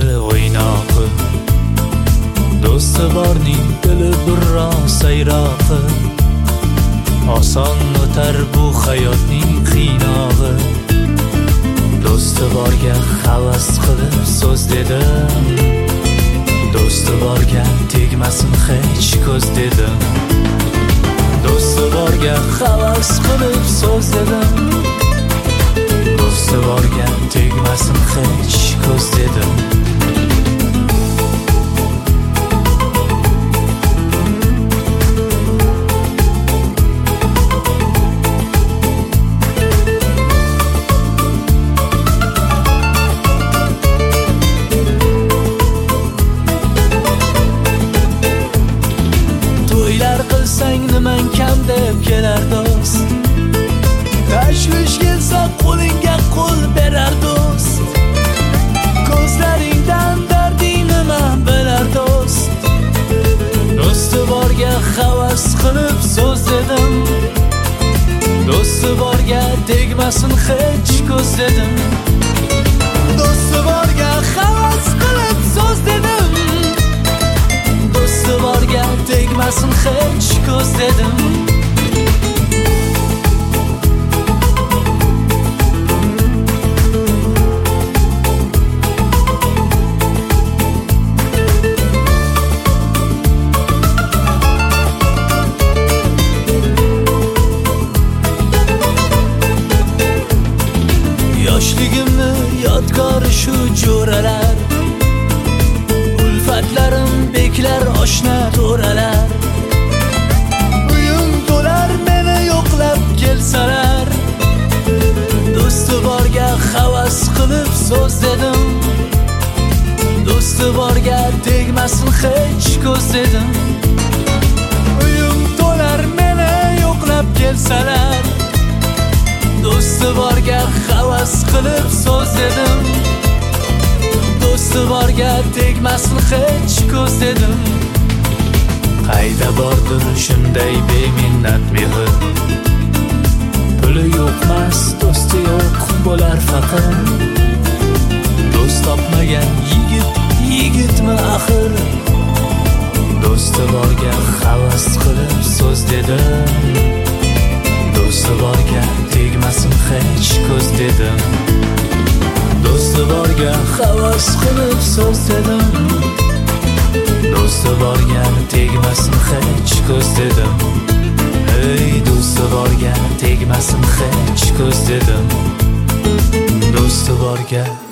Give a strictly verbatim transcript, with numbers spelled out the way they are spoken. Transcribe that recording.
o'ynoqi, do'sti borning dili birro sayroqi. Oson o'tar bu hayotning qiynog'i. Do'sti borga havas qilib so'z dedim, do'sti borga tegmasin hech ko'z dedim. Do'sti borga havas qilib so'z dedim, do'sti borga tegmasin hech ko'z dedim. To'ylar qilsang nimang kam deb kelar do'st, tashvish kelsa qo'lingga qo'l berar do'st. Ko'zlaringdan darding nima bilar do'st. Do'sti borga havas qilib so'z dedim, do'sti borga tegmasin hech ko'z dedim. Do'sti borga havas qilib so'z dedim, do'sti borga tegmasin hech ko'z dedim. Yoshligimni yodgori shu jo'ralar, ulfatlarim beklar oshna to'ralar. Uyim to'lar meni yo'qlab kelsalar, do'sti borga havas qilib so'z dedim, do'sti borga tegmasin hech ko'z dedim. Uyim to'lar meni yo'qlab kelsalar, do'sti borga havas qilib so'z dedim, do'sti borga tegmasin hech ko'z dedim. Qayda bordir shunday beminnat mehr, puli yo'qmas do'sti yo'q bo'lar faqir. Do'st topmagan yigit yigitmi axir. Do'sti borga havas qilib so'z dedim, do'sti borga tegmasin hech ko'z dedim. Do'sti borga havas qilib so'z dedim, do'sti borga tegmasin hech ko'z dedim. Ey do'sti borga tegmasin hech ko'z dedim, do'sti borga